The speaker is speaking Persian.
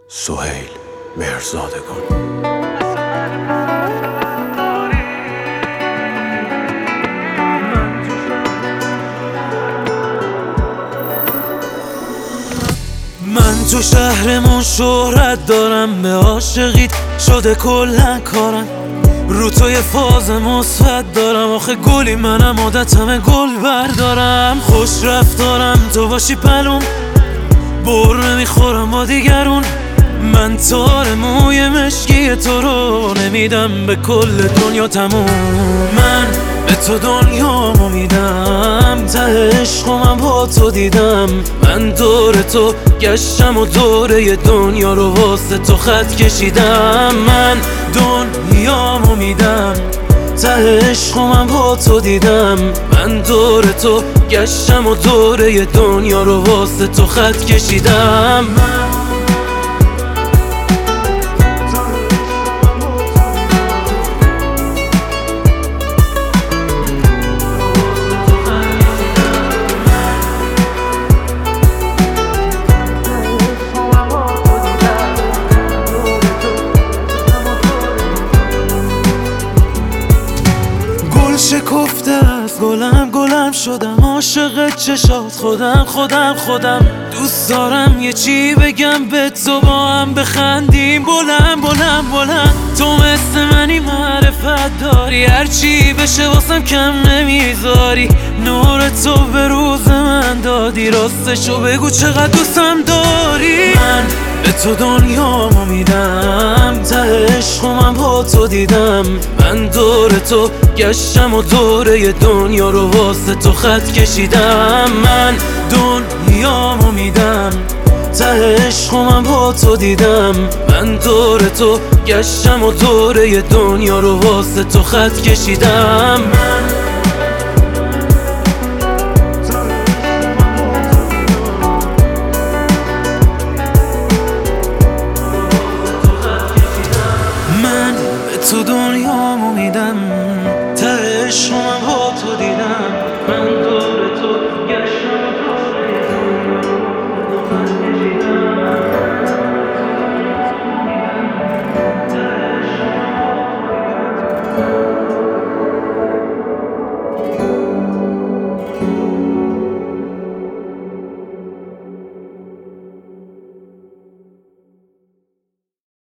سهیل مهرزادگان. من تو شهرمون شهرت دارم، به عاشقیت شده کلن کارم، رو تو یه فاز مثبت دارم، آخه گلی منم عادتمه گل بردارم، خوش رفتارم تو باشی پلوم، بر نمیخورم با دیگرون، من تار موی مشکی تو رو نمیدم به کل دنیا تموم، من به تو دنیامو میدم، ته عشقم با تو دیدم، من دور تو گشتم و دوره دنیا رو واسه تو خط کشیدم، من دنیامو میدم، ته عشقم با تو دیدم، من دور تو گشتم و دوره دنیا رو واسه تو خط کشیدم. شکفته از گلم شدم، عاشق چشات خودم دوست دارم یه چی بگم به تو، با هم بخندیم بلند تو مثل منی معرفت داری، هرچی بشه واسم کم نمیذاری، نور تو به روز من دادی، راستشو بگو چقدر دوستم داری، من به تو دنیامو میدم، ته عشقم با تو دیدم، من دور تو گشتم و دوره دنیا رو واسه تو خط کشیدم، من دنیامو میدم، ته عشقم با تو دیدم، من دور تو گشتم و دوره دنیا رو واسه تو خط کشیدم.